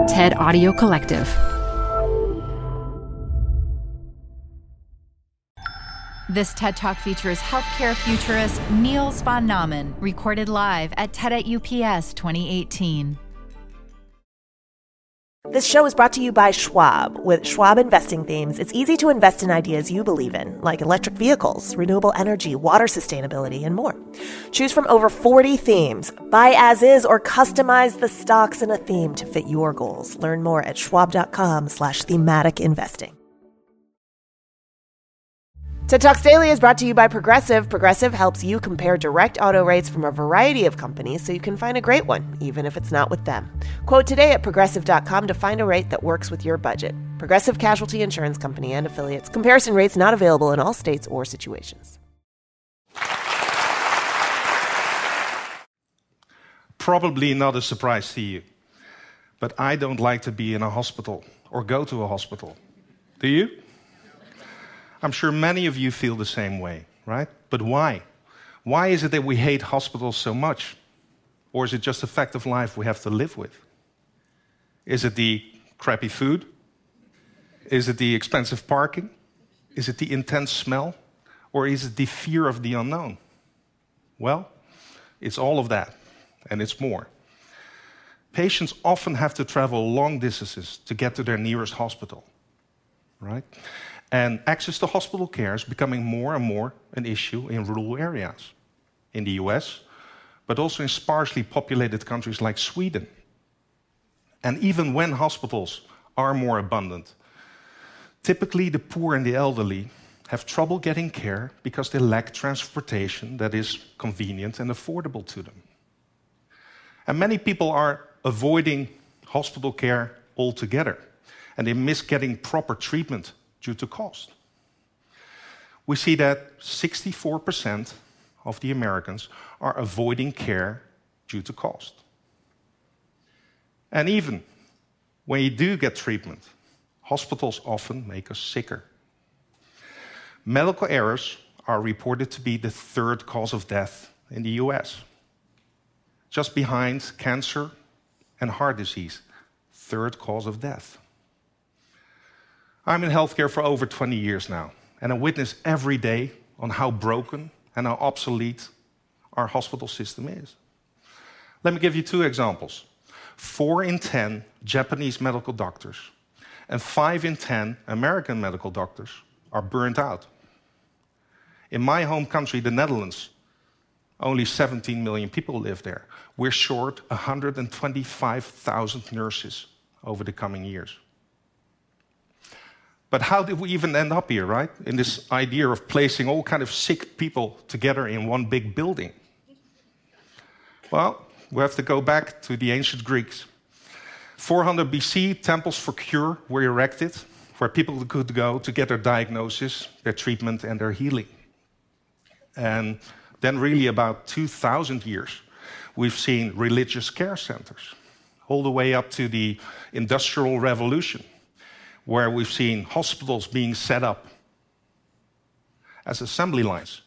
TED Audio Collective. This TED Talk features healthcare futurist Niels van Namen, recorded live at TED at UPS 2018. This show is brought to you by Schwab. With Schwab investing themes, it's easy to invest in ideas you believe in, like electric vehicles, renewable energy, water sustainability, and more. Choose from over 40 themes. Buy as is or customize the stocks in a theme to fit your goals. Learn more at schwab.com/thematic investing. TED Talks Daily is brought to you by Progressive. Progressive helps you compare direct auto rates from a variety of companies so you can find a great one, even if it's not with them. Quote today at progressive.com to find a rate that works with your budget. Progressive Casualty Insurance Company and affiliates. Comparison rates not available in all states or situations. Probably not a surprise to you, but I don't like to be in a hospital or go to a hospital. Do you? I'm sure many of you feel the same way, right? But why? Why is it that we hate hospitals so much? Or is it just a fact of life we have to live with? Is it the crappy food? Is it the expensive parking? Is it the intense smell? Or is it the fear of the unknown? Well, it's all of that, and it's more. Patients often have to travel long distances to get to their nearest hospital, right? And access to hospital care is becoming more and more an issue in rural areas in the US, but also in sparsely populated countries like Sweden. And even when hospitals are more abundant, typically the poor and the elderly have trouble getting care because they lack transportation that is convenient and affordable to them. And many people are avoiding hospital care altogether, and they miss getting proper treatment due to cost. We see that 64% of the Americans are avoiding care due to cost. And even when you do get treatment, hospitals often make us sicker. Medical errors are reported to be the third cause of death in the US, just behind cancer and heart disease, third cause of death. I'm in healthcare for over 20 years now, and I witness every day on how broken and how obsolete our hospital system is. Let me give you two examples. 4 in 10 Japanese medical doctors and 5 in 10 American medical doctors are burnt out. In my home country, the Netherlands, only 17 million people live there. We're short 125,000 nurses over the coming years. But how did we even end up here, right? In this idea of placing all kind of sick people together in one big building. Well, we have to go back to the ancient Greeks. 400 BC, temples for cure were erected, where people could go to get their diagnosis, their treatment, and their healing. And then really about 2,000 years, we've seen religious care centers, all the way up to the Industrial Revolution, where we've seen hospitals being set up as assembly lines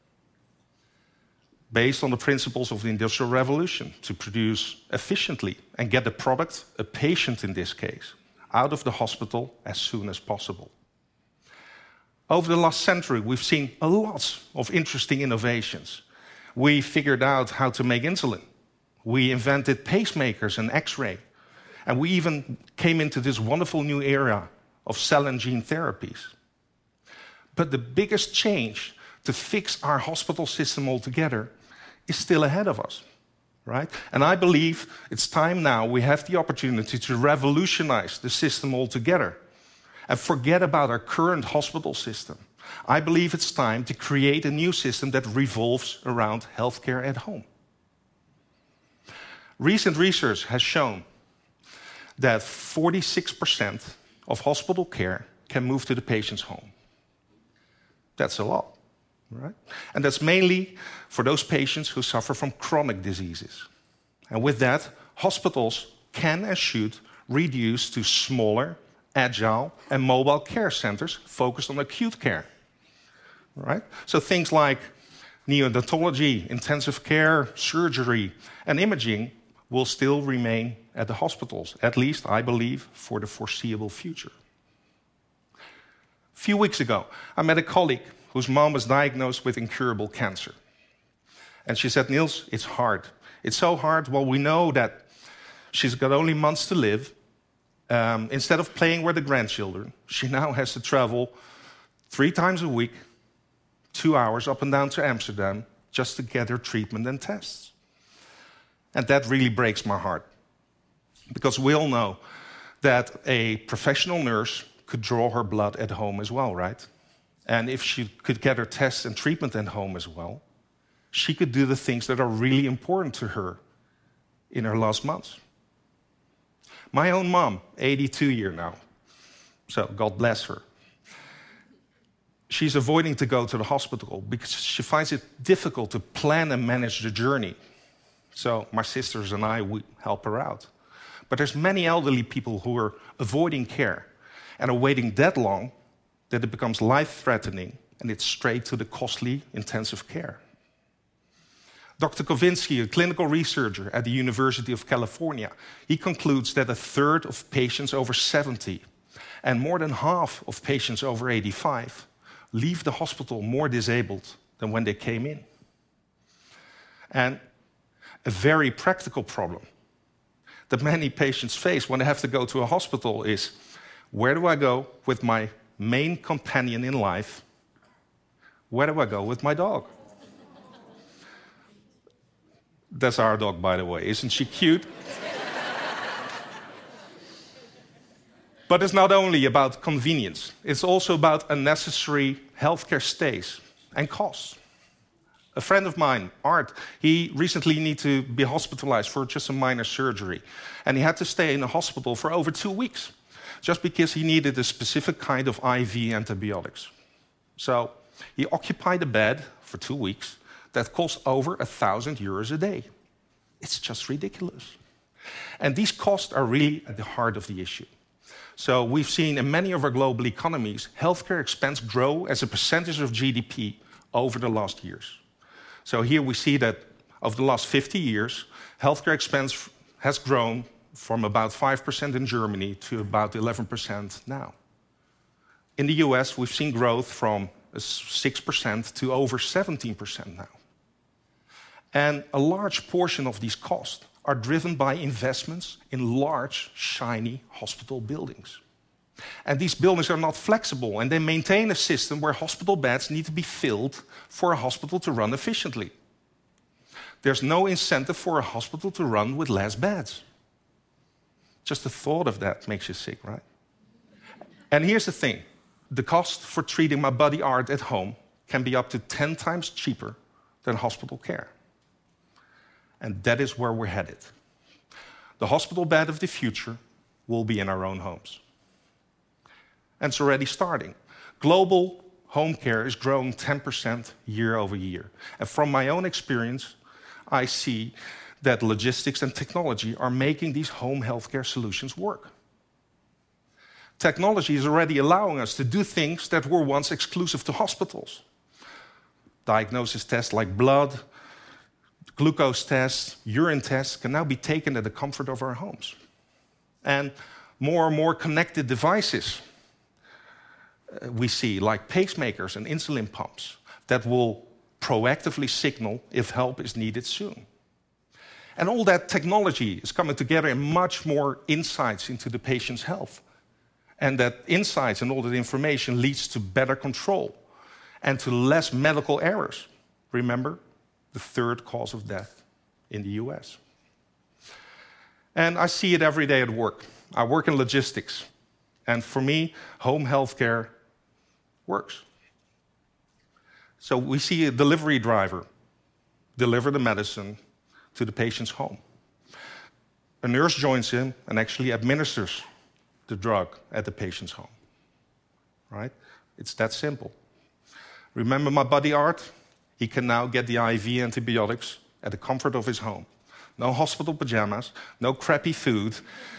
based on the principles of the Industrial Revolution to produce efficiently and get the product, a patient in this case, out of the hospital as soon as possible. Over the last century, we've seen a lot of interesting innovations. We figured out how to make insulin. We invented pacemakers and X-ray. And we even came into this wonderful new era of cell and gene therapies. But the biggest change to fix our hospital system altogether is still ahead of us, right? And I believe it's time now we have the opportunity to revolutionize the system altogether and forget about our current hospital system. I believe it's time to create a new system that revolves around healthcare at home. Recent research has shown that 46% of hospital care can move to the patient's home. That's a lot, right? And that's mainly for those patients who suffer from chronic diseases. And with that, hospitals can and should reduce to smaller, agile, and mobile care centers focused on acute care, right? So things like neonatology, intensive care, surgery, and imaging will still remain at the hospitals, at least, I believe, for the foreseeable future. A few weeks ago, I met a colleague whose mom was diagnosed with incurable cancer. And she said, Niels, it's hard. It's so hard. Well, we know that she's got only months to live. Instead of playing with the grandchildren, she now has to travel 3 times a week, 2 hours up and down to Amsterdam, just to get her treatment and tests. And that really breaks my heart. Because we all know that a professional nurse could draw her blood at home as well, right? And if she could get her tests and treatment at home as well, she could do the things that are really important to her in her last months. My own mom, 82 years now, so God bless her. She's avoiding to go to the hospital because she finds it difficult to plan and manage the journey. So my sisters and I, we help her out. But there's many elderly people who are avoiding care and are waiting that long that it becomes life-threatening and it's straight to the costly intensive care. Dr. Kovinsky, a clinical researcher at the University of California, he concludes that 1/3 of patients over 70 and more than half of patients over 85 leave the hospital more disabled than when they came in. And a very practical problem that many patients face when they have to go to a hospital is, where do I go with my main companion in life? Where do I go with my dog? That's our dog, by the way. Isn't she cute? But it's not only about convenience. It's also about unnecessary healthcare stays and costs. A friend of mine, Art, he recently needed to be hospitalized for just a minor surgery. And he had to stay in the hospital for over 2 weeks, just because he needed a specific kind of IV antibiotics. So he occupied a bed for 2 weeks that cost over €1,000 a day. It's just ridiculous. And these costs are really at the heart of the issue. So we've seen in many of our global economies, healthcare expense grow as a percentage of GDP over the last years. So here we see that over the last 50 years, healthcare expense has grown from about 5% in Germany to about 11% now. In the US, we've seen growth from 6% to over 17% now. And a large portion of these costs are driven by investments in large, shiny hospital buildings. And these buildings are not flexible, and they maintain a system where hospital beds need to be filled for a hospital to run efficiently. There's no incentive for a hospital to run with less beds. Just the thought of that makes you sick, right? And here's the thing. The cost for treating my buddy Art at home can be up to 10 times cheaper than hospital care. And that is where we're headed. The hospital bed of the future will be in our own homes. And it's already starting. Global home care is growing 10% year over year. And from my own experience, I see that logistics and technology are making these home healthcare solutions work. Technology is already allowing us to do things that were once exclusive to hospitals. Diagnosis tests like blood, glucose tests, urine tests can now be taken at the comfort of our homes. And more connected devices we see, like pacemakers and insulin pumps, that will proactively signal if help is needed soon. And all that technology is coming together in much more insights into the patient's health. And that insights and all that information leads to better control and to less medical errors. Remember, the 3rd cause of death in the US. And I see it every day at work. I work in logistics. And for me, home healthcare works. So we see a delivery driver deliver the medicine to the patient's home. A nurse joins in and actually administers the drug at the patient's home. Right? It's that simple. Remember my buddy Art? He can now get the IV antibiotics at the comfort of his home. No hospital pajamas, no crappy food,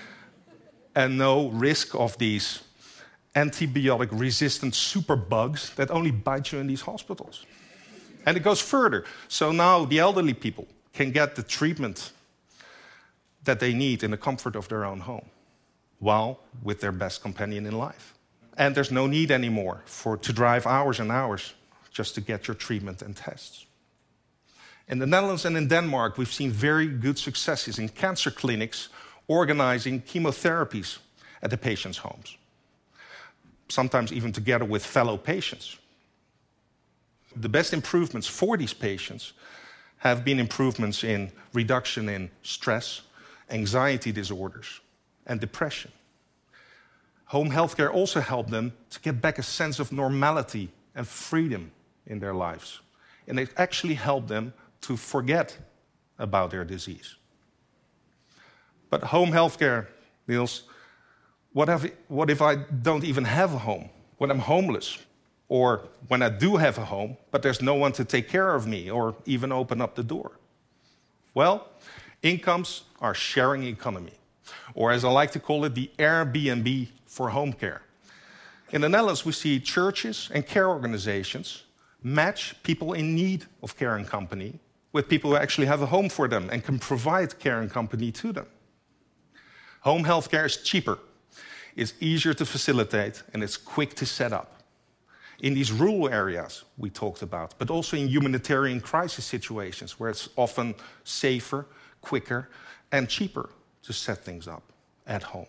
and no risk of these antibiotic-resistant superbugs that only bite you in these hospitals. And it goes further. So now the elderly people can get the treatment that they need in the comfort of their own home, while with their best companion in life. And there's no need anymore to drive hours and hours just to get your treatment and tests. In the Netherlands and in Denmark, we've seen very good successes in cancer clinics organizing chemotherapies at the patients' homes, sometimes even together with fellow patients. The best improvements for these patients have been improvements in reduction in stress, anxiety disorders, and depression. Home healthcare also helped them to get back a sense of normality and freedom in their lives. And it actually helped them to forget about their disease. But home healthcare, Niels, what if I don't even have a home? When I'm homeless? Or when I do have a home, but there's no one to take care of me or even open up the door? Well, incomes are sharing economy, or as I like to call it, the Airbnb for home care. In the Netherlands, we see churches and care organizations match people in need of care and company with people who actually have a home for them and can provide care and company to them. Home health care is cheaper, it's easier to facilitate, and it's quick to set up. In these rural areas we talked about, but also in humanitarian crisis situations where it's often safer, quicker, and cheaper to set things up at home.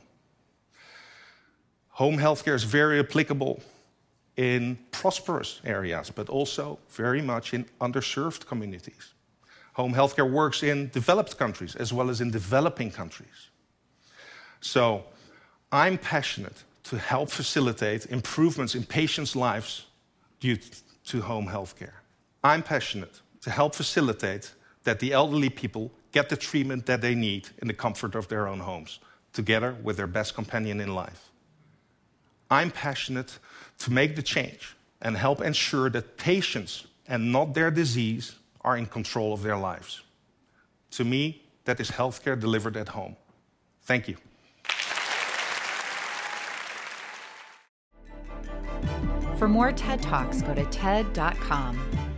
Home healthcare is very applicable in prosperous areas, but also very much in underserved communities. Home healthcare works in developed countries as well as in developing countries. So I'm passionate to help facilitate improvements in patients' lives due to home healthcare. I'm passionate to help facilitate that the elderly people get the treatment that they need in the comfort of their own homes, together with their best companion in life. I'm passionate to make the change and help ensure that patients and not their disease are in control of their lives. To me, that is healthcare delivered at home. Thank you. For more TED Talks, go to TED.com.